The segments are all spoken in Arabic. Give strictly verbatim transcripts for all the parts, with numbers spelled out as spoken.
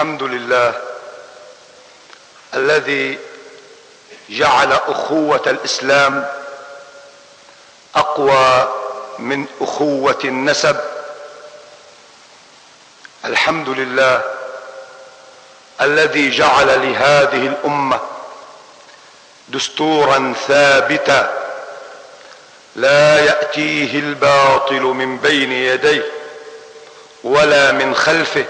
الحمد لله الذي جعل أخوة الإسلام أقوى من أخوة النسب. الحمد لله الذي جعل لهذه الأمة دستورا ثابتا لا يأتيه الباطل من بين يديه ولا من خلفه.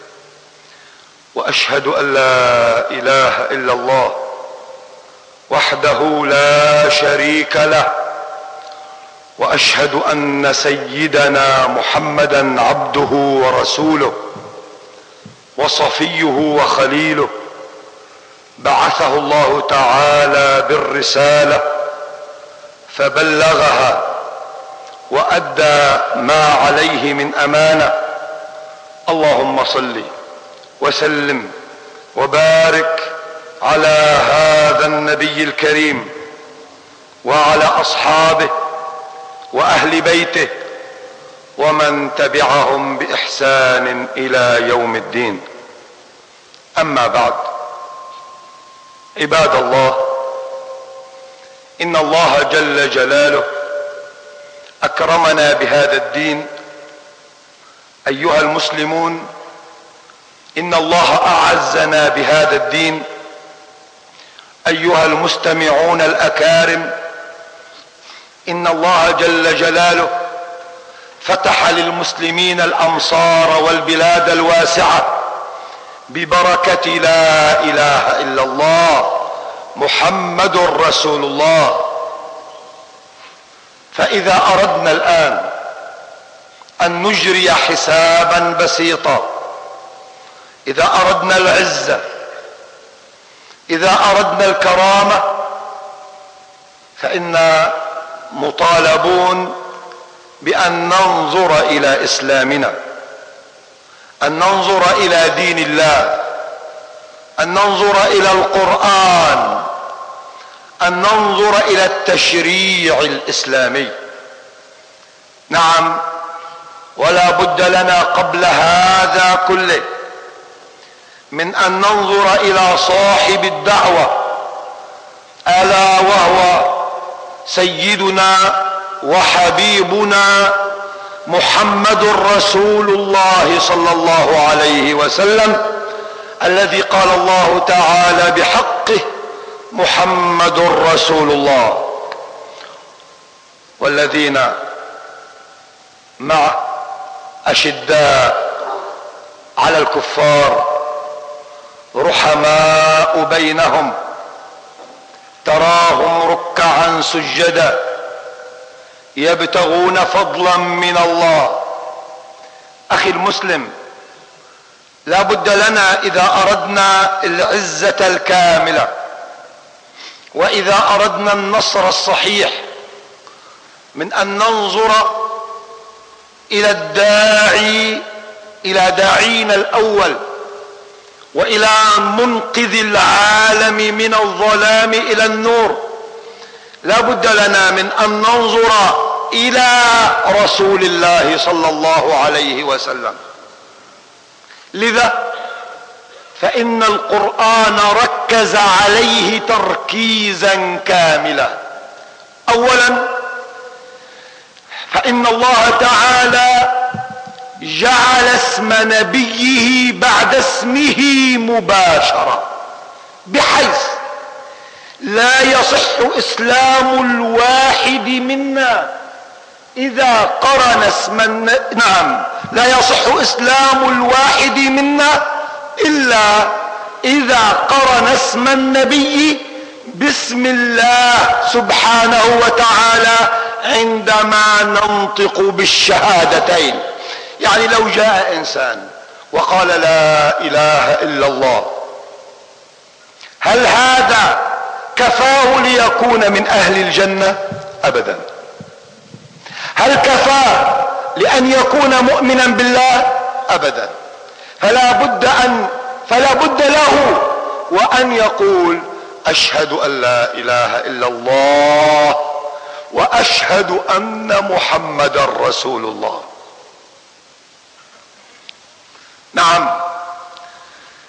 وأشهد أن لا إله إلا الله وحده لا شريك له، وأشهد أن سيدنا محمدا عبده ورسوله وصفيه وخليله، بعثه الله تعالى بالرسالة فبلغها وأدى ما عليه من أمانة. اللهم صل وسلم وبارك على هذا النبي الكريم وعلى أصحابه وأهل بيته ومن تبعهم بإحسان إلى يوم الدين. أما بعد، عباد الله، إن الله جل جلاله أكرمنا بهذا الدين. أيها المسلمون، إن الله أعزنا بهذا الدين. أيها المستمعون الأكارم، إن الله جل جلاله فتح للمسلمين الأمصار والبلاد الواسعة ببركة لا إله إلا الله محمد رسول الله. فإذا أردنا الآن أن نجري حسابا بسيطا، إذا أردنا العزة، إذا أردنا الكرامة، فإنا مطالبون بأن ننظر إلى إسلامنا، أن ننظر إلى دين الله، أن ننظر إلى القرآن، أن ننظر إلى التشريع الإسلامي. نعم، ولا بد لنا قبل هذا كله من أن ننظر إلى صاحب الدعوة، ألا وهو سيدنا وحبيبنا محمد رسول الله صلى الله عليه وسلم، الذي قال الله تعالى بحقه: محمد رسول الله والذين معه أشداء على الكفار رحماء بينهم، تراهم ركعا سجدا يبتغون فضلا من الله. أخي المسلم، لا بد لنا إذا أردنا العزة الكاملة وإذا أردنا النصر الصحيح من أن ننظر إلى الداعي، إلى داعينا الأول، وإلى منقذ العالم من الظلام إلى النور. لا بد لنا من أن ننظر إلى رسول الله صلى الله عليه وسلم. لذا فإن القرآن ركز عليه تركيزا كاملا. أولا، فإن الله تعالى جعل اسم نبيه بعد اسمه مباشرة، بحيث لا يصح إسلام الواحد منا إذا قرن اسم الن... نعم لا يصح إسلام الواحد منا إلا إذا قرن اسم النبي باسم الله سبحانه وتعالى عندما ننطق بالشهادتين. يعني لو جاء إنسان وقال لا إله إلا الله، هل هذا كفاه ليكون من أهل الجنة؟ أبدا. هل كفاه لأن يكون مؤمنا بالله؟ أبدا. فلا بد أن فلا بد له وأن يقول: أشهد أن لا إله إلا الله وأشهد أن محمدا رسول الله. نعم،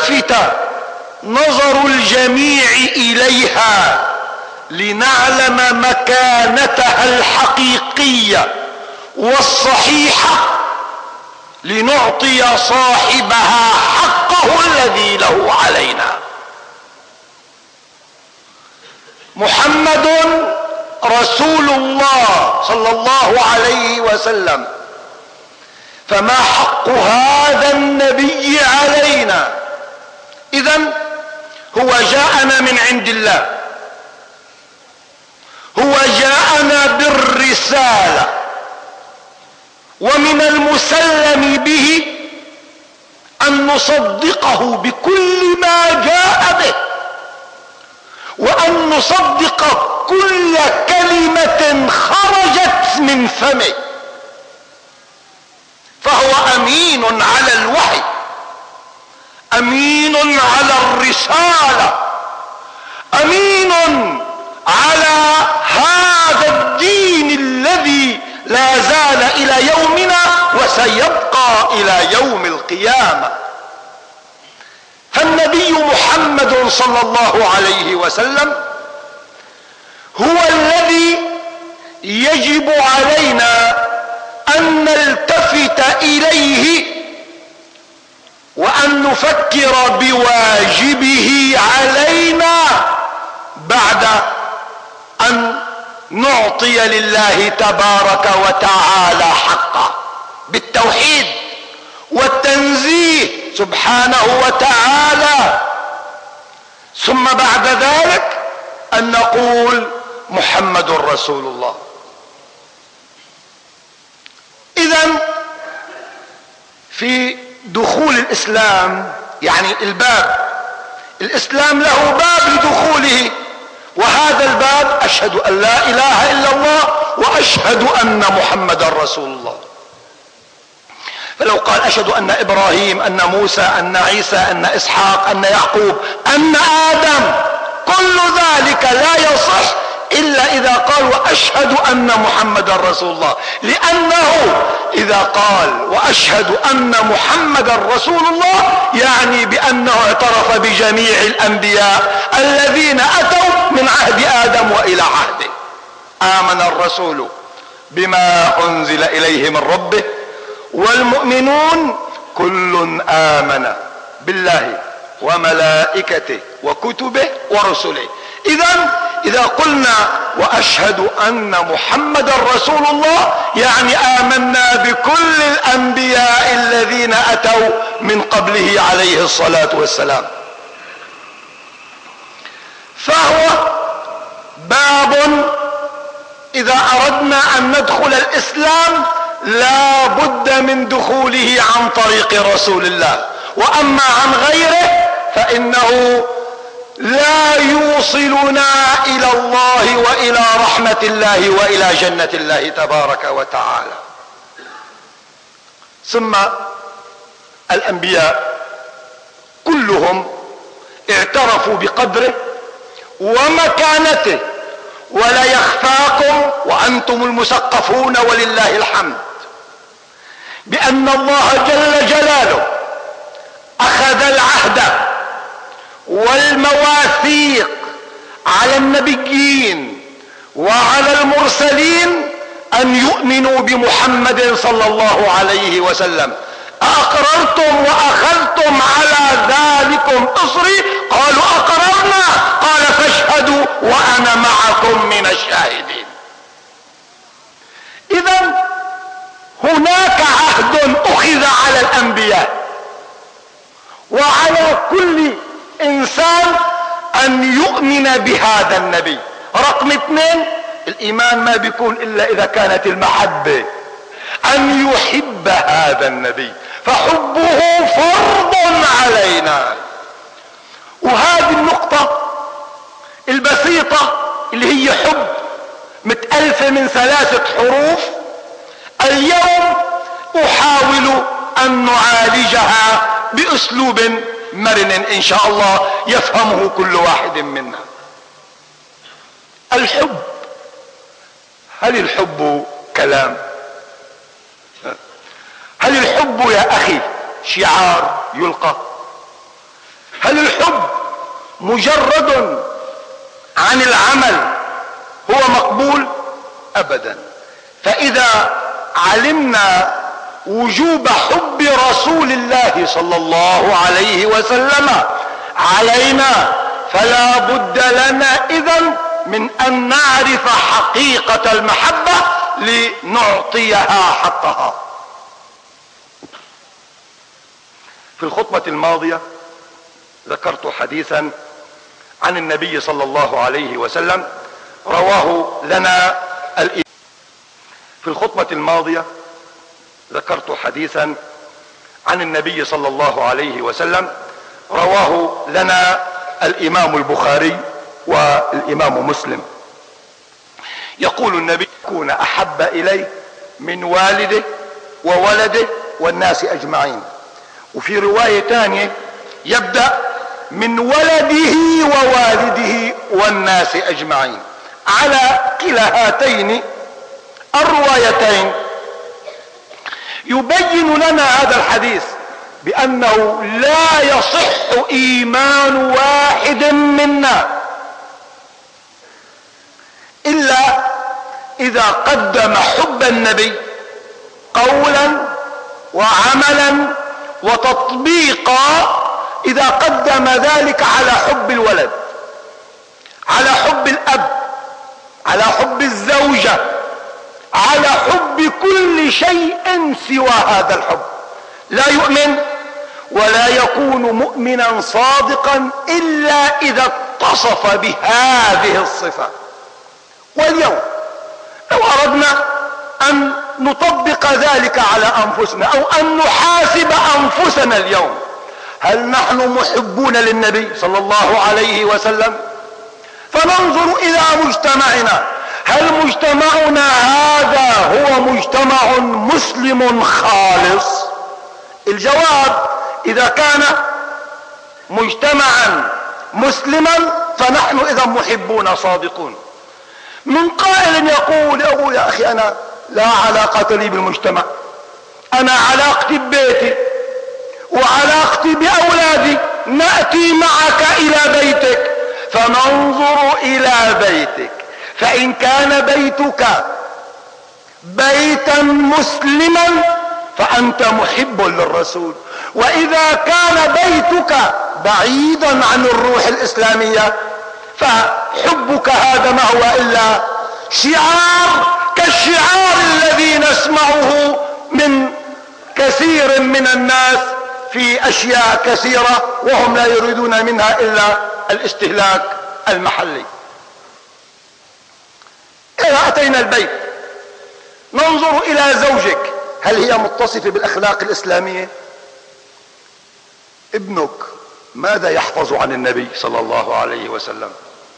يلتفت نظر الجميع إليها لنعلم مكانتها الحقيقية والصحيحة، لنعطي صاحبها حقه الذي له علينا. محمد رسول الله صلى الله عليه وسلم، فما حق هذا النبي علينا؟ إذن هو جاءنا من عند الله، هو جاءنا بالرسالة، ومن المسلم به أن نصدقه بكل ما جاء به، وأن نصدق كل كلمة خرجت من فمه، فهو أمين على الوحي، أمين على الرسالة، أمين على هذا الدين الذي لا زال إلى يومنا وسيبقى إلى يوم القيامة. فالنبي محمد صلى الله عليه وسلم هو الذي يجب علينا أن نلتفت إليه وأن نفكر بواجبه علينا بعد أن نعطي لله تبارك وتعالى حقه بالتوحيد والتنزيه سبحانه وتعالى، ثم بعد ذلك أن نقول محمد رسول الله. إذن في دخول الإسلام، يعني الباب، الإسلام له باب لدخوله، وهذا الباب أشهد أن لا إله إلا الله وأشهد أن محمد رسول الله. فلو قال أشهد أن إبراهيم، أن موسى، أن عيسى، أن إسحاق، أن يعقوب، أن آدم، كل ذلك لا يصح إلا إذا قال وأشهد أن محمد رسول الله، لأنه إذا قال وأشهد أن محمد رسول الله يعني بأنه اعترف بجميع الأنبياء الذين أتوا من عهد آدم وإلى عهده. آمن الرسول بما أنزل إليه من ربه والمؤمنون كل آمن بالله وملائكته وكتبه ورسله. إذن إذا قلنا وأشهد أن محمد رسول الله يعني آمنا بكل الأنبياء الذين أتوا من قبله عليه الصلاة والسلام. فهو باب إذا أردنا أن ندخل الإسلام لا بد من دخوله عن طريق رسول الله، وأما عن غيره فإنه لا يوصلنا إلى الله وإلى رحمة الله وإلى جنة الله تبارك وتعالى. ثم الأنبياء كلهم اعترفوا بقدره ومكانته، ولا يخفاكم وأنتم المثقفون ولله الحمد بأن الله جل جلاله أخذ العهد والمواثيق على النبيين وعلى المرسلين أن يؤمنوا بمحمد صلى الله عليه وسلم. أأقررتم وأخذتم على ذلكم إصري؟ قالوا أقررنا. قال فاشهدوا وأنا معكم من الشاهدين. إذن هناك عهد أخذ على الأنبياء وعلى كل إنسان أن يؤمن بهذا النبي. رقم اثنين، الإيمان ما بيكون إلا إذا كانت المحبة، أن يحب هذا النبي، فحبه فرض علينا. وهذه النقطة البسيطة اللي هي حب متألفة من ثلاثة حروف، اليوم أحاول أن نعالجها بأسلوب مرن إن شاء الله يفهمه كل واحد منا. الحب، هل الحب كلام؟ هل الحب يا أخي شعار يلقى؟ هل الحب مجرد عن العمل هو مقبول؟ ابدا. فاذا علمنا وجوب حب رسول الله صلى الله عليه وسلم علينا فلا بد لنا اذن من ان نعرف حقيقة المحبة لنعطيها حقها. في الخطبة الماضية ذكرت حديثا عن النبي صلى الله عليه وسلم رواه لنا الإمام. في الخطبة الماضية ذكرت حديثا عن النبي صلى الله عليه وسلم رواه لنا الإمام البخاري والإمام مسلم. يقول النبي: يكون أحب إليه من والده وولده والناس أجمعين. وفي رواية ثانية يبدأ من ولده ووالده والناس أجمعين. على كلا هاتين الروايتين يبين لنا هذا الحديث بأنه لا يصح إيمان واحد منا إلا إذا قدم حب النبي قولا وعملا وتطبيقا، إذا قدم ذلك على حب الولد، على حب الأب، على حب الزوجة، على حب كل شيء سوى هذا الحب، لا يؤمن ولا يكون مؤمنا صادقا إلا إذا اتصف بهذه الصفة. واليوم لو أردنا أن نطبق ذلك على أنفسنا أو أن نحاسب أنفسنا اليوم، هل نحن محبون للنبي صلى الله عليه وسلم؟ فننظر إلى مجتمعنا، هل مجتمعنا هذا هو مجتمع مسلم خالص؟ الجواب: إذا كان مجتمعا مسلما فنحن إذا محبون صادقون. من قائل يقول: يقول يا أخي أنا لا علاقة لي بالمجتمع، أنا علاقتي ببيتي وعلاقتي بأولادي، نأتي معك إلى بيتك فننظر إلى بيتك، فإن كان بيتك بيتا مسلما فأنت محب للرسول، وإذا كان بيتك بعيدا عن الروح الإسلامية فحبك هذا ما هو إلا شعار كالشعار الذي نسمعه من كثير من الناس في أشياء كثيرة وهم لا يريدون منها إلا الاستهلاك المحلي. إذا أتينا البيت ننظر إلى زوجك، هل هي متصفة بالأخلاق الإسلامية؟ ابنك ماذا يحفظ عن النبي صلى الله عليه وسلم؟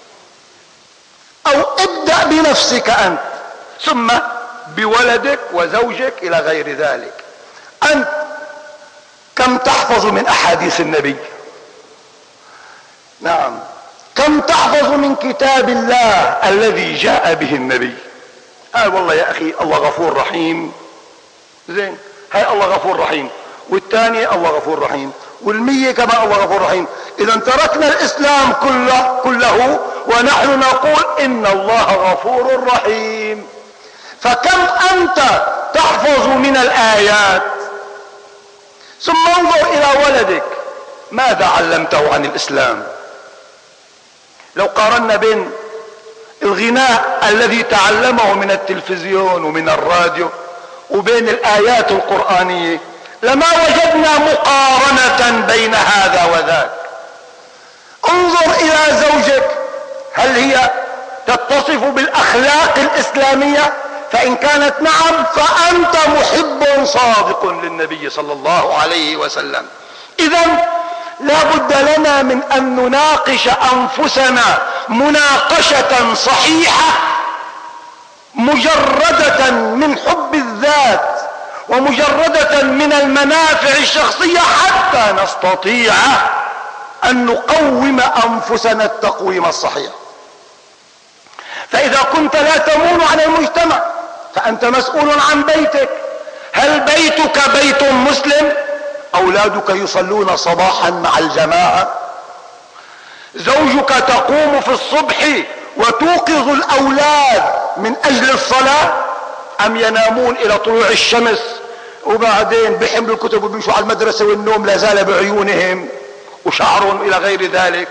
أو ابدأ بنفسك أنت ثم بولدك وزوجك إلى غير ذلك. أنت كم تحفظ من أحاديث النبي؟ نعم. كم تحفظ من كتاب الله الذي جاء به النبي؟ قال والله يا أخي الله غفور رحيم، زين، هاي الله غفور رحيم، والثانية الله غفور رحيم، والمية كما الله غفور رحيم. إذا تركنا الإسلام كله كله ونحن نقول إن الله غفور رحيم. فكم أنت تحفظ من الآيات؟ ثم انظر إلى ولدك، ماذا علمته عن الإسلام؟ لو قارنا بين الغناء الذي تعلمه من التلفزيون ومن الراديو وبين الآيات القرآنية لما وجدنا مقارنة بين هذا وذاك. انظر إلى زوجك، هل هي تتصف بالأخلاق الإسلامية؟ فإن كانت نعم فأنت محب صادق للنبي صلى الله عليه وسلم. إذن لا بد لنا من أن نناقش أنفسنا مناقشة صحيحة مجردة من حب الذات ومجردة من المنافع الشخصية حتى نستطيع أن نقوم أنفسنا التقويم الصحيح. فإذا كنت لا تمون عن المجتمع فأنت مسؤول عن بيتك. هل بيتك بيت مسلم؟ أولادك يصلون صباحا مع الجماعة، زوجك تقوم في الصبح وتوقظ الأولاد من أجل الصلاة، أم ينامون إلى طلوع الشمس وبعدين بحملوا الكتب وبيمشوا على المدرسة والنوم لا زال بعيونهم وشعرهم إلى غير ذلك؟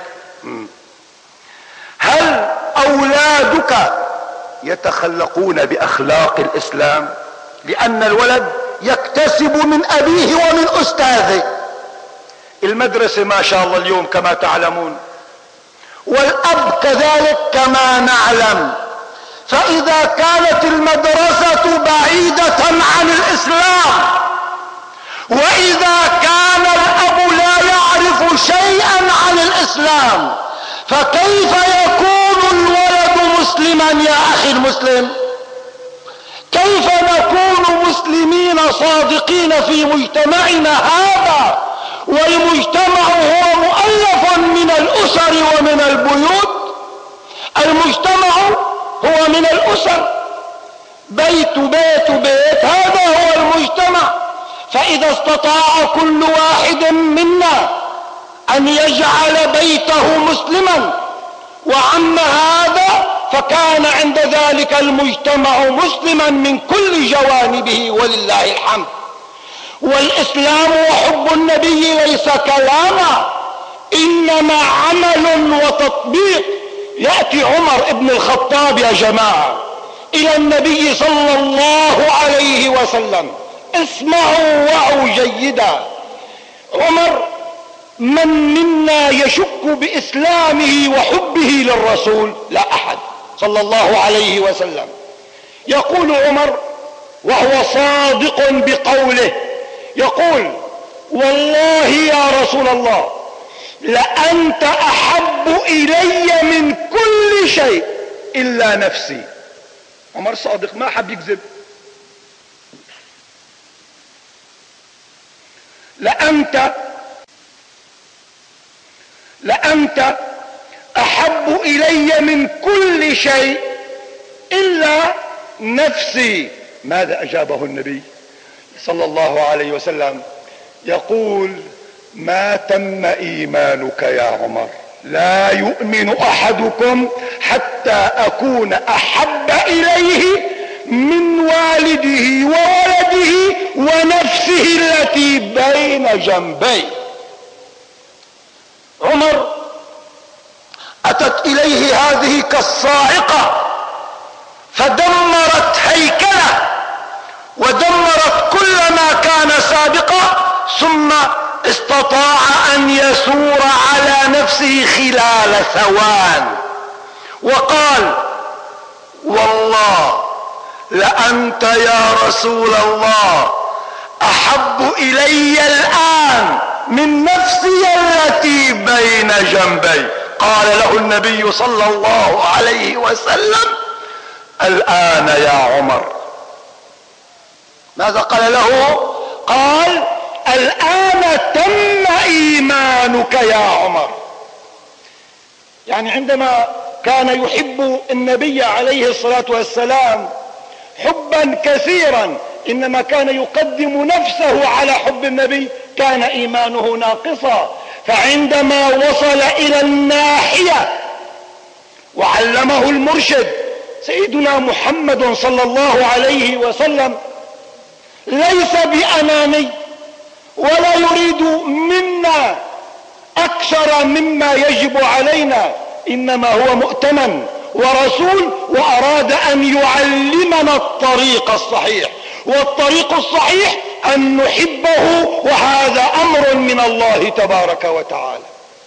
هل أولادك يتخلقون بأخلاق الإسلام؟ لأن الولد يكتسب من أبيه ومن أستاذه. المدرسة ما شاء الله اليوم كما تعلمون، والأب كذلك كما نعلم. فإذا كانت المدرسة بعيدة عن الإسلام، وإذا كان الأب لا يعرف شيئا عن الإسلام، فكيف يكون الولد مسلما يا أخي المسلم؟ كيف نكون مسلمين صادقين في مجتمعنا هذا والمجتمع هو مؤلف من الأسر ومن البيوت؟ المجتمع هو من الأسر، بيت بيت بيت، هذا هو المجتمع. فإذا استطاع كل واحد منا أن يجعل بيته مسلما وعم هذا، فكان عند ذلك المجتمع مسلما من كل جوانبه ولله الحمد. والإسلام وحب النبي ليس كلاما، إنما عمل وتطبيق. يأتي عمر بن الخطاب يا جماعة إلى النبي صلى الله عليه وسلم، اسمعوا وعوا جيدا. عمر من منا يشك بإسلامه وحبه للرسول؟ لا أحد، صلى الله عليه وسلم. يقول عمر وهو صادق بقوله، يقول: والله يا رسول الله لأنت أحب إلي من كل شيء إلا نفسي. عمر صادق، ما حب يكذب. لأنت لأنت أحب إلي من كل شيء إلا نفسي. ماذا أجابه النبي صلى الله عليه وسلم؟ يقول: ما تم إيمانك يا عمر، لا يؤمن أحدكم حتى أكون أحب إليه من والده وولده ونفسه التي بين جنبيه. عمر أتت إليه هذه كالصاعقة فدمرت هيكله ودمرت كل ما كان سابقا، ثم استطاع أن يسور على نفسه خلال ثوان وقال: والله لأنت يا رسول الله أحب إلي الآن من نفسي التي بين جنبي. قال له النبي صلى الله عليه وسلم: الآن يا عمر. ماذا قال له؟ قال: الآن تم إيمانك يا عمر. يعني عندما كان يحب النبي عليه الصلاة والسلام حبا كثيرا، إنما كان يقدم نفسه على حب النبي، كان إيمانه ناقصا. فعندما وصل إلى الناحية وعلمه المرشد سيدنا محمد صلى الله عليه وسلم، ليس بأناني ولا يريد منا أكثر مما يجب علينا، إنما هو مؤتمن ورسول، وأراد أن يعلمنا الطريق الصحيح. والطريق الصحيح أن نحبه، وهذا أمر من الله تبارك وتعالى.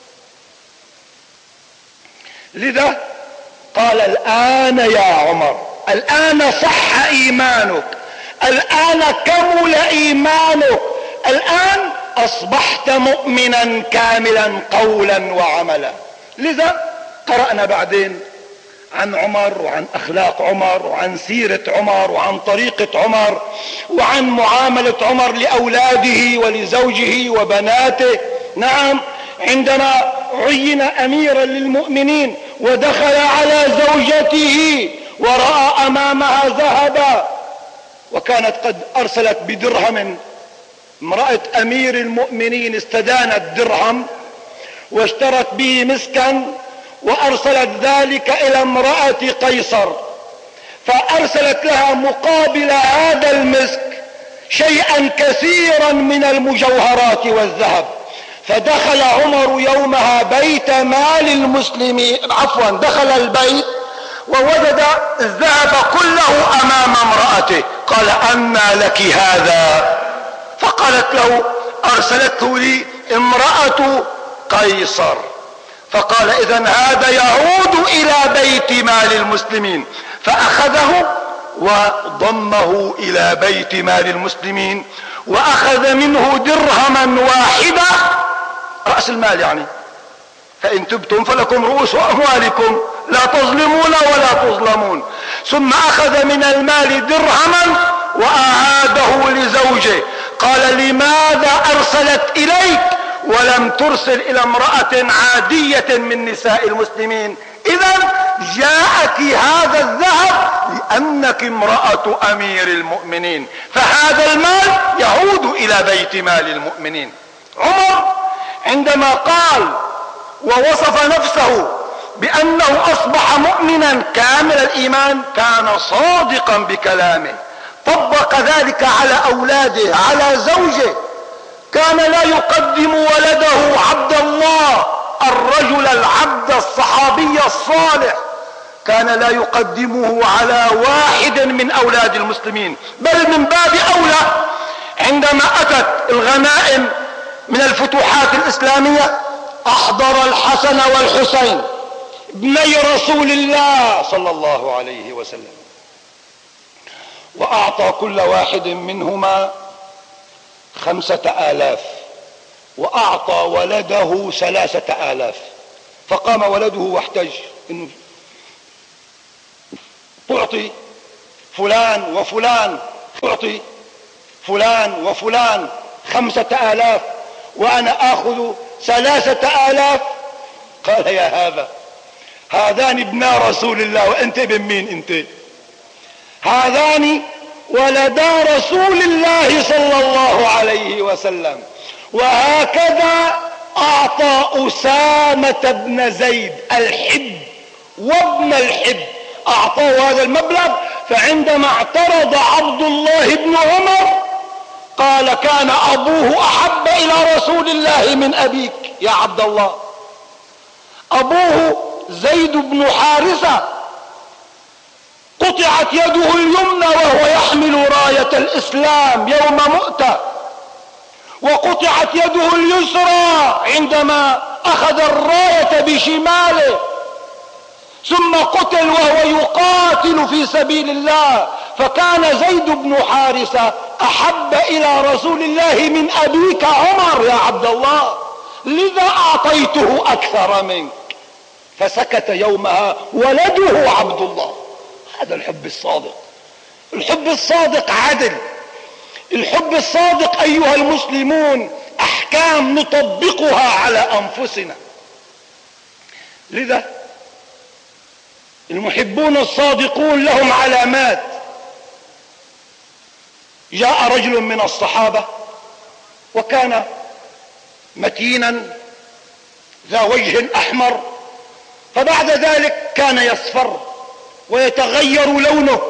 لذا قال: الآن يا عمر، الآن صح إيمانك، الآن كمل إيمانك، الآن أصبحت مؤمنا كاملا قولا وعملا. لذا قرأنا بعدين عن عمر وعن أخلاق عمر وعن سيرة عمر وعن طريقة عمر وعن معاملة عمر لأولاده ولزوجه وبناته. نعم، عندما عين أميرا للمؤمنين ودخل على زوجته ورأى أمامها ذهبا، وكانت قد أرسلت بدرهم، امرأة أمير المؤمنين استدانت درهم، واشترت به مسكا وأرسلت ذلك إلى امرأة قيصر، فأرسلت لها مقابل هذا المسك شيئا كثيرا من المجوهرات والذهب. فدخل عمر يومها بيت مال المسلمين، عفوا دخل البيت ووجد الذهب كله أمام امرأته. قال: أنى لك هذا؟ فقالت له: أرسلته لي امرأة قيصر. فقال: إذن هذا يعود إلى بيت مال المسلمين. فأخذه وضمه إلى بيت مال المسلمين، وأخذ منه درهما واحدا، رأس المال يعني. فإن تبتم فلكم رؤوس أموالكم لا تظلمون ولا تظلمون. ثم أخذ من المال درهما وأعاده لزوجه. قال: لماذا أرسلت إليك ولم ترسل إلى امرأة عادية من نساء المسلمين؟ إذن جاءك هذا الذهب لأنك امرأة أمير المؤمنين، فهذا المال يعود إلى بيت مال المؤمنين. عمر عندما قال ووصف نفسه بأنه أصبح مؤمنا كامل الإيمان كان صادقا بكلامه، طبق ذلك على أولاده، على زوجه. كان لا يقدم ولده عبد الله، الرجل العبد الصحابي الصالح، كان لا يقدمه على واحد من أولاد المسلمين، بل من باب أولى عندما أتت الغنائم من الفتوحات الإسلامية أحضر الحسن والحسين ابني رسول الله صلى الله عليه وسلم، وأعطى كل واحد منهما خمسة آلاف، وأعطى ولده ثلاثة آلاف. فقام ولده واحتج إنه تعطي فلان وفلان، تعطي فلان وفلان خمسة آلاف وأنا آخذ ثلاثة آلاف. قال: يا هذا، هذان ابنا رسول الله وأنت ابن مين أنت؟ هذان ولدا رسول الله صلى الله عليه وسلم. وهكذا أعطى أسامة بن زيد الحب وابن الحب، أعطاه هذا المبلغ. فعندما اعترض عبد الله بن عمر قال: كان أبوه أحب إلى رسول الله من أبيك يا عبد الله. أبوه زيد بن حارثة قطعت يده اليمنى وهو يحمل راية الإسلام يوم مؤتة، وقطعت يده اليسرى عندما أخذ الراية بشماله، ثم قتل وهو يقاتل في سبيل الله. فكان زيد بن حارثة أحب إلى رسول الله من أبيك عمر يا عبد الله، لذا أعطيته أكثر منك. فسكت يومها ولده عبد الله. هذا الحب الصادق. الحب الصادق عدل. الحب الصادق أيها المسلمون أحكام نطبقها على أنفسنا. لذا المحبون الصادقون لهم علامات. جاء رجل من الصحابة وكان متينا ذا وجه أحمر، فبعد ذلك كان يصفر ويتغير لونه،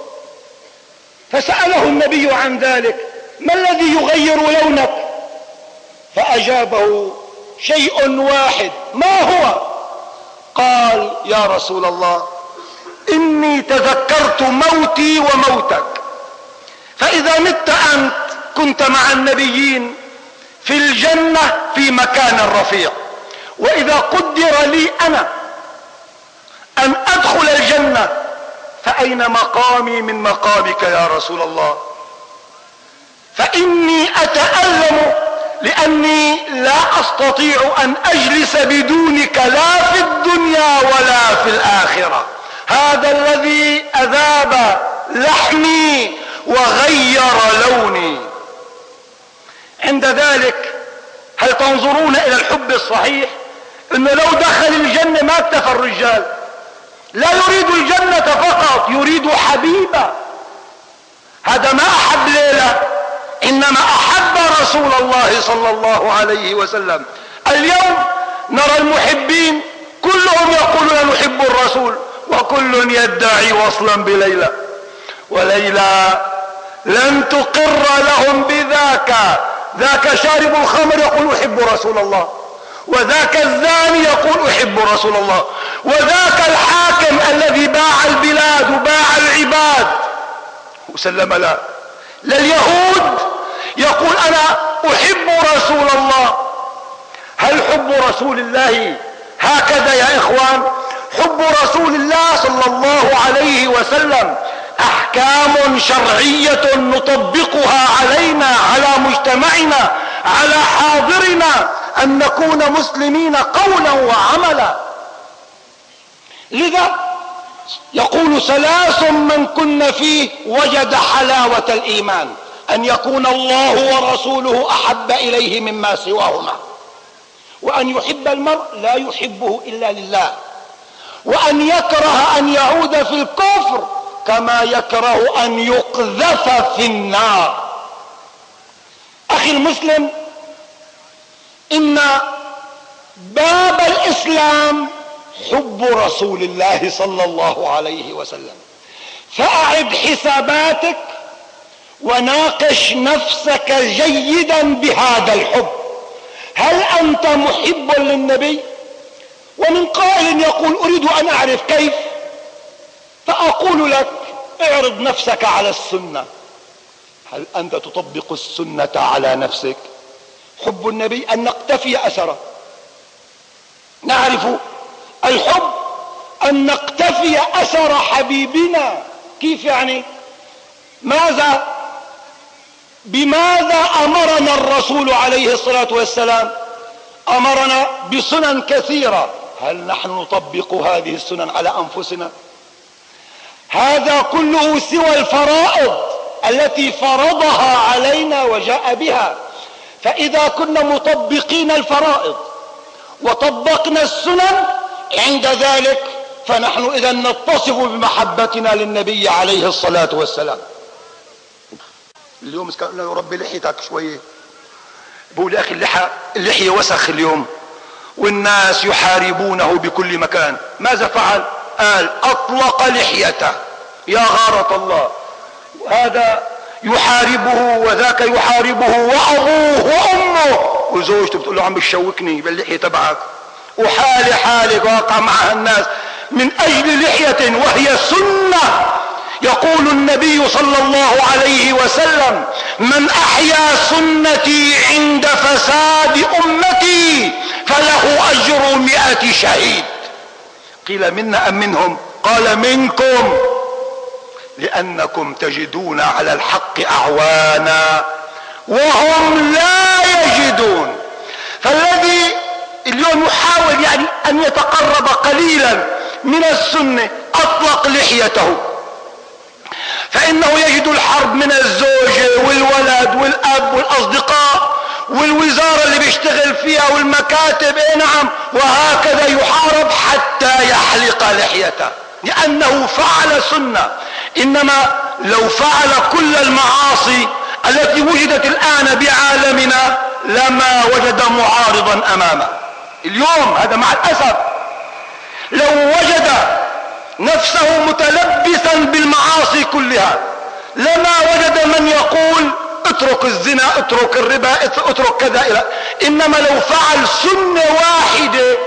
فسأله النبي عن ذلك: ما الذي يغير لونك؟ فأجابه شيء واحد. ما هو؟ قال: يا رسول الله، إني تذكرت موتي وموتك، فإذا مت أنت كنت مع النبيين في الجنة في مكان رفيع، وإذا قدر لي أنا أن أدخل الجنة فأين مقامي من مقامك يا رسول الله؟ فإني أتألم لأني لا أستطيع أن أجلس بدونك لا في الدنيا ولا في الآخرة. هذا الذي أذاب لحمي وغير لوني. عند ذلك هل تنظرون إلى الحب الصحيح؟ إنه لو دخل الجنة ما اكتفى الرجال، لا يريد الجنة فقط، يريد حبيبا. هذا ما أحب ليلة، إنما أحب رسول الله صلى الله عليه وسلم. اليوم نرى المحبين كلهم يقولون نحب الرسول، وكل يدعي وصلا بليلى، وليلى لن تقر لهم بذاك. ذاك شارب الخمر يقول أحب رسول الله، وذاك الزاني يقول أحب رسول الله، وذاك الحاكم الذي باع البلاد وباع العباد وسلم لا لليهود يقول أنا أحب رسول الله. هل حب رسول الله هكذا يا إخوان؟ حب رسول الله صلى الله عليه وسلم أحكام شرعية نطبقها علينا، على مجتمعنا، على حاضرنا، أن نكون مسلمين قولا وعملا. لذا يقول ثلاث من كن فيه وجد حلاوة الإيمان: أن يكون الله ورسوله أحب إليه مما سواهما، وأن يحب المرء لا يحبه إلا لله، وأن يكره أن يعود في الكفر كما يكره أن يقذف في النار. أخي المسلم، إن باب الإسلام حب رسول الله صلى الله عليه وسلم. فأعد حساباتك وناقش نفسك جيدا بهذا الحب. هل أنت محب للنبي؟ ومن قائل يقول أريد أن أعرف كيف، فأقول لك اعرض نفسك على السنة. هل أنت تطبق السنة على نفسك؟ حب النبي أن نقتفي أثره. نعرف الحب أن نقتفي أثر حبيبنا. كيف يعني؟ ماذا بماذا أمرنا الرسول عليه الصلاة والسلام؟ أمرنا بسنن كثيرة. هل نحن نطبق هذه السنن على أنفسنا؟ هذا كله سوى الفرائض التي فرضها علينا وجاء بها. فإذا كنا مطبقين الفرائض وطبقنا السنن عند ذلك فنحن إذا نتصف بمحبتنا للنبي عليه الصلاة والسلام. اليوم قال له ربي لحيتك شوية، بقول يا أخي اللحى اللحية وسخ اليوم والناس يحاربونه بكل مكان. ماذا فعل؟ قال أطلق لحيته. يا غارة الله، هذا يحاربه وذاك يحاربه وأبوه وأمه وزوجته بتقول له عم بتشوكني باللحية تبعك، وحالي حالك واقع معها الناس من أجل لحية وهي سنة. يقول النبي صلى الله عليه وسلم من أحيا سنتي عند فساد أمتي فله أجر مئة شهيد. قيل منا أم منهم؟ قال منكم، لأنكم تجدون على الحق أعوانا وهم لا يجدون. فالذي اليوم يحاول يعني أن يتقرب قليلا من السنة أطلق لحيته، فإنه يجد الحرب من الزوجة والولد والأب والأصدقاء والوزارة اللي بيشتغل فيها والمكاتب. إيه نعم، وهكذا يحارب حتى يحلق لحيته لأنه فعل سنة. إنما لو فعل كل المعاصي التي وجدت الآن بعالمنا لما وجد معارضا أمامه. اليوم هذا مع الأسف لو وجد نفسه متلبسا بالمعاصي كلها لما وجد من يقول اترك الزنا، اترك الربا، اترك كذا إلى. إنما لو فعل سنة واحدة،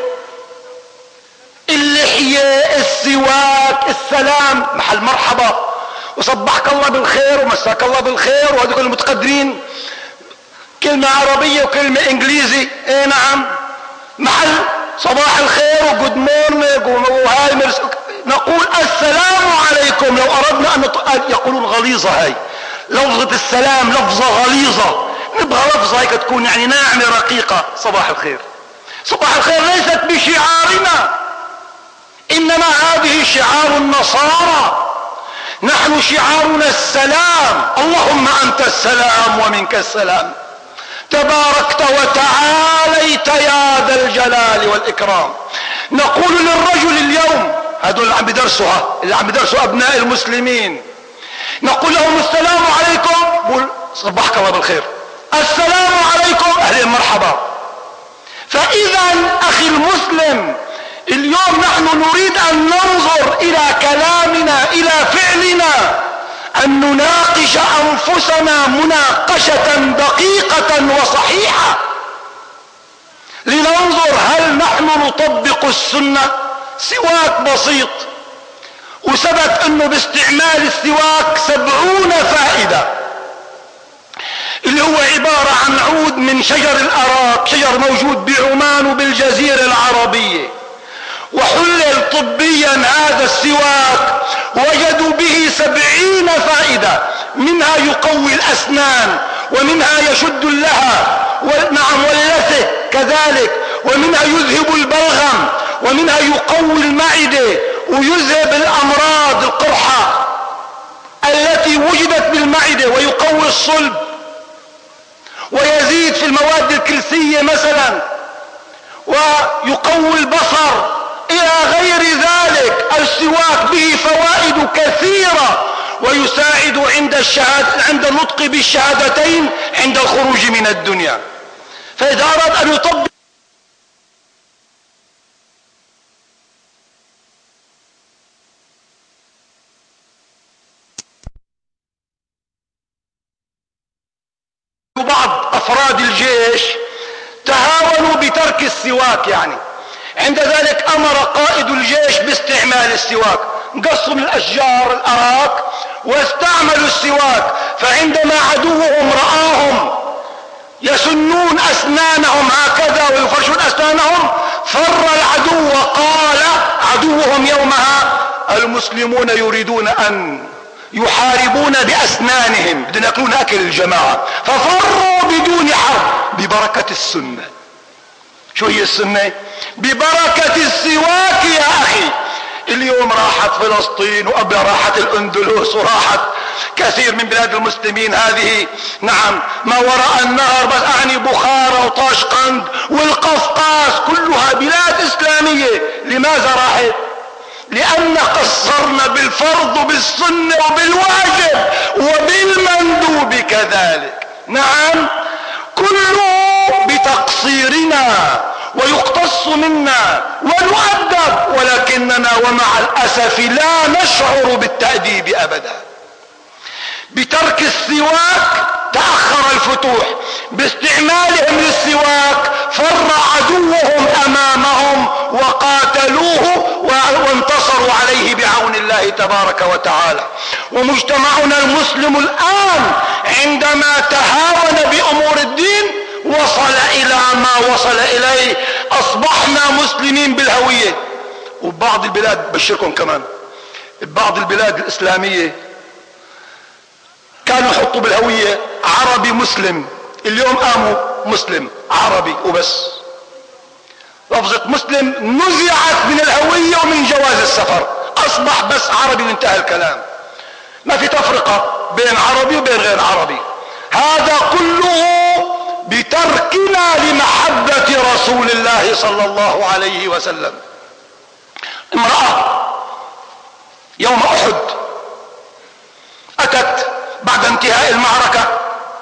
اللحية، السواك، السلام، محل مرحبا وصبحك الله بالخير ومساك الله بالخير وهذول المتقدرين، كلمة عربية وكلمة انجليزي. ايه نعم، محل صباح الخير وجود مورنينج وهاي مرس... نقول السلام عليكم. لو اردنا ان نط... يقولون غليظة هاي لفظة السلام، لفظة غليظة، نبغى لفظة هيك تكون يعني ناعمة رقيقة. صباح الخير، صباح الخير ليست بشعارنا، انما هذه شعار النصارى. نحن شعارنا السلام، اللهم انت السلام ومنك السلام، تباركت وتعاليت يا ذا الجلال والاكرام. نقول للرجل اليوم، هذول اللي عم بدرسوها اللي عم بدرسوا ابناء المسلمين، نقول لهم السلام عليكم، بقول صبحك الله بالخير، السلام عليكم، اهلا مرحبا. فإذا أخي المسلم، اليوم نحن نريد أن ننظر إلى كلامنا، إلى فعلنا، أن نناقش أنفسنا مناقشة دقيقة وصحيحة، لننظر هل نحن نطبق السنة. سواك بسيط، وثبت أنه باستعمال السواك سبعون فائدة، اللي هو عبارة عن عود من شجر الأراك، شجر موجود بعمان وبالجزيرة العربية، وحلل طبيا هذا السواك، وجدوا به سبعين فائدة، منها يقوي الأسنان، ومنها يشد اللها، ونعم واللثة كذلك، ومنها يذهب البلغم، ومنها يقوي المعدة ويذهب الأمراض القرحة التي وجدت بالمعدة، ويقوي الصلب، ويزيد في المواد الكلسية مثلا، ويقوي البصر إلى غير ذلك. السواك به فوائد كثيرة، ويساعد عند الشهادة، عند النطق بالشهادتين عند الخروج من الدنيا. فإذا أراد أن يطبق بعض أفراد الجيش تهاونوا بترك السواك، يعني عند ذلك أمر قائد الجيش باستعمال السواك، قصوا من الأشجار الأراك واستعملوا السواك، فعندما عدوهم رآهم يسنون أسنانهم هكذا ويفرشون أسنانهم، فر العدو، وقال عدوهم يومها: المسلمون يريدون أن يحاربون بأسنانهم، بدهم يأكلون أكل الجماعة، ففروا بدون حرب ببركة السنة. شو هي السنة؟ ببركة السواك يا أخي. اليوم راحت فلسطين، وقبل راحت الأندلس، وراحت كثير من بلاد المسلمين هذه، نعم، ما وراء النهر، بس أعني بخارى وطاشقند والقفقاز، كلها بلاد إسلامية. لماذا راحت؟ لأن قصرنا بالفرض وبالسنة وبالواجب وبالمندوب كذلك. نعم، كله بتقصيرنا، ويقتص منا ونؤدب، ولكننا ومع الأسف لا نشعر بالتأديب أبدا. بترك السواك تأخر الفتوح، باستعمالهم للسواك فر عدوهم أمامهم وقاتلوه وانتصروا عليه بعون الله تبارك وتعالى. ومجتمعنا المسلم الآن عندما تهاون بأمور الدين وصل إلى ما وصل إليه، أصبحنا مسلمين بالهوية. وبعض البلاد، بشركم كمان، بعض البلاد الإسلامية كانوا يحطوا بالهوية عربي مسلم، اليوم قاموا مسلم عربي وبس. لفظة مسلم نزعت من الهوية ومن جواز السفر، أصبح بس عربي وانتهى الكلام، ما في تفرقة بين عربي وبين غير عربي. هذا كله بتركنا لمحبة رسول الله صلى الله عليه وسلم. امرأة يوم أحد أتت بعد انتهاء المعركة،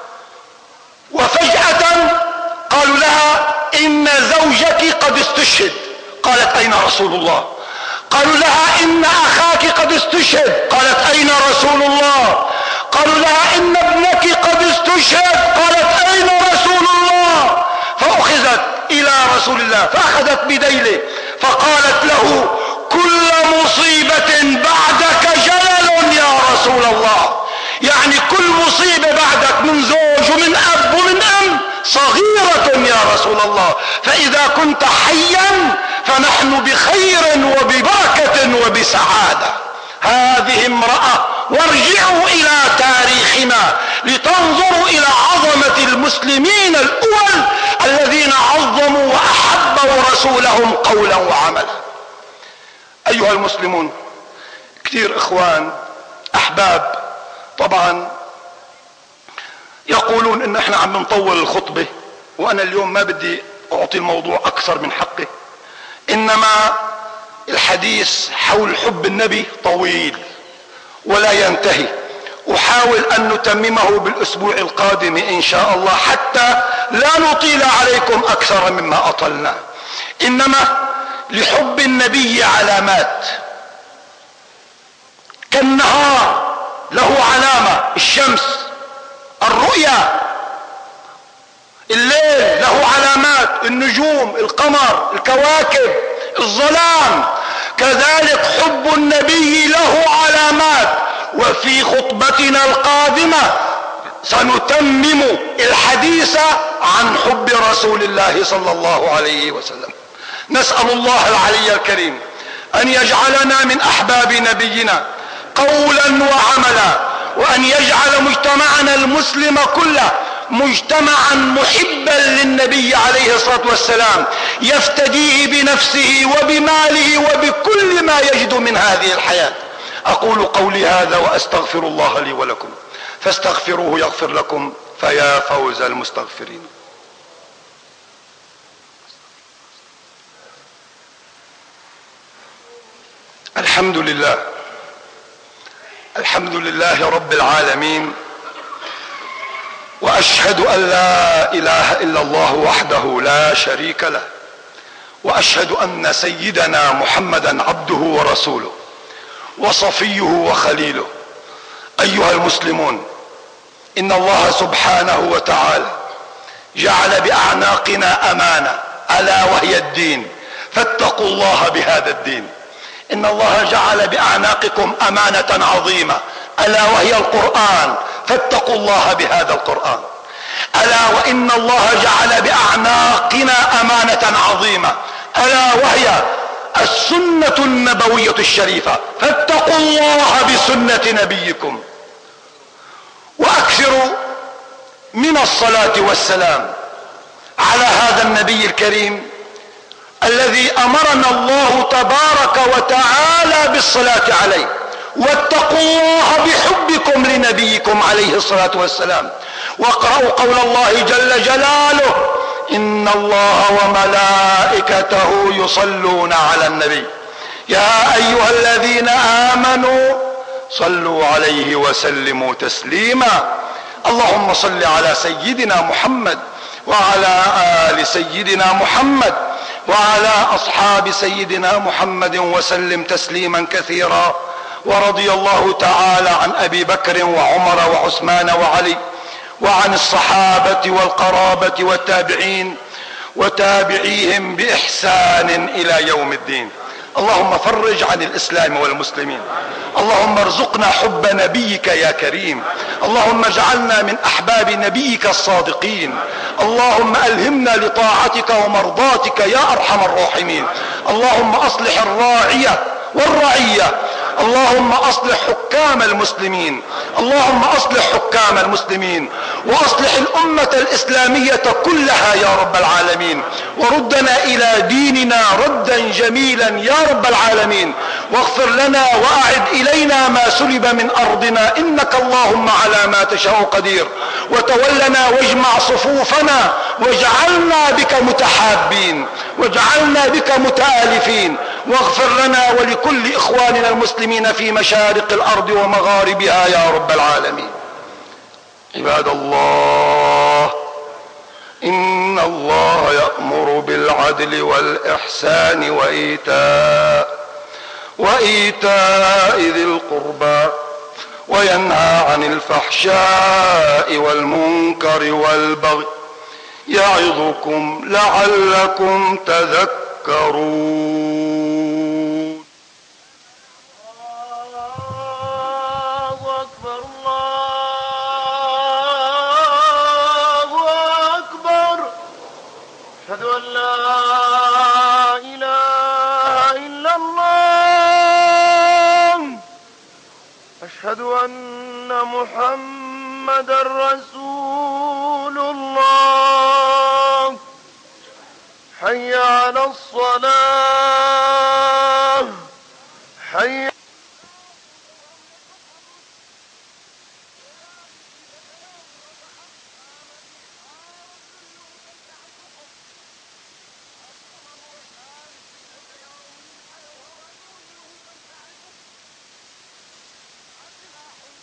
وفجأة قالوا لها: إن زوجك قد استشهد. قالت: أين رسول الله؟ قالوا لها: إن أخاك قد استشهد. قالت: أين رسول الله؟ قالوا لها: إن ابنك قد استشهد. قالت: أين رسول الله؟ فأخذت إلى رسول الله، فأخذت بديله فقالت له: كل مصيبة بعدك جلل يا رسول الله، يعني كل مصيبة بعدك من زوج ومن أب ومن أم صغيرة يا رسول الله، فإذا كنت حيا فنحن بخير وببركة وبسعادة. هذه امرأة. وارجعوا إلى تاريخنا لتنظروا إلى عظمة المسلمين الأول الذين عظموا وأحبوا رسولهم قولا وعملا. أيها المسلمون، كثير إخوان أحباب طبعا يقولون إن احنا عم نطول الخطبة، وأنا اليوم ما بدي أعطي الموضوع أكثر من حقه، إنما الحديث حول حب النبي طويل ولا ينتهي، أحاول أن نتممه بالأسبوع القادم إن شاء الله حتى لا نطيل عليكم أكثر مما أطلنا. إنما لحب النبي علامات، كالنهار له علامة الشمس الرؤيا، الليل له علامات النجوم القمر الكواكب الظلام، كذلك حب النبي له علامات. وفي خطبتنا القادمة سنتمم الحديث عن حب رسول الله صلى الله عليه وسلم. نسأل الله العلي الكريم أن يجعلنا من أحباب نبينا قولا وعملا، وأن يجعل مجتمعنا المسلم كله مجتمعا محبا للنبي عليه الصلاة والسلام، يفتديه بنفسه وبماله وبكل ما يجد من هذه الحياة. أقول قولي هذا وأستغفر الله لي ولكم، فاستغفروه يغفر لكم، فيا فوز المستغفرين. الحمد لله، الحمد لله رب العالمين، وأشهد أن لا إله إلا الله وحده لا شريك له، وأشهد أن سيدنا محمدا عبده ورسوله وصفيه وخليله. أيها المسلمون، إن الله سبحانه وتعالى جعل بأعناقنا أمانة ألا وهي الدين، فاتقوا الله بهذا الدين. إن الله جعل بأعناقكم أمانة عظيمة ألا وهي القرآن، فاتقوا الله بهذا القرآن. ألا وإن الله جعل بأعناقنا أمانة عظيمة ألا وهي السنة النبوية الشريفة، فاتقوا الله بسنة نبيكم. وأكثروا من الصلاة والسلام على هذا النبي الكريم الذي أمرنا الله تبارك وتعالى بالصلاة عليه. واتقوا الله بحبكم لنبيكم عليه الصلاة والسلام. واقرأوا قول الله جل جلاله: إن الله وملائكته يصلون على النبي يا أيها الذين آمنوا صلوا عليه وسلموا تسليما. اللهم صل على سيدنا محمد وعلى آل سيدنا محمد وعلى أصحاب سيدنا محمد وسلم تسليما كثيرا. ورضي الله تعالى عن أبي بكر وعمر وعثمان وعلي، وعن الصحابة والقرابة والتابعين وتابعيهم بإحسان إلى يوم الدين. اللهم فرج عن الإسلام والمسلمين. اللهم ارزقنا حب نبيك يا كريم. اللهم اجعلنا من أحباب نبيك الصادقين. اللهم ألهمنا لطاعتك ومرضاتك يا أرحم الراحمين. اللهم أصلح الراعية والرعية. اللهم أصلح حكام المسلمين. اللهم أصلح حكام المسلمين وأصلح الأمة الإسلامية كلها يا رب العالمين. وردنا إلى ديننا ردا جميلا يا رب العالمين. واغفر لنا وأعد إلينا ما سلب من أرضنا، إنك اللهم على ما تشاء قدير. وتولنا واجمع صفوفنا واجعلنا بك متحابين واجعلنا بك متآلفين. واغفر لنا ولكل إخواننا المسلمين في مشارق الأرض ومغاربها يا رب العالمين. عباد الله، إن الله يأمر بالعدل والإحسان وإيتاء وإيتاء ذي القربى وينهى عن الفحشاء والمنكر والبغي يعظكم لعلكم تذكرون. أشهد أن محمدًا رسول الله. حي على الصلاة، حي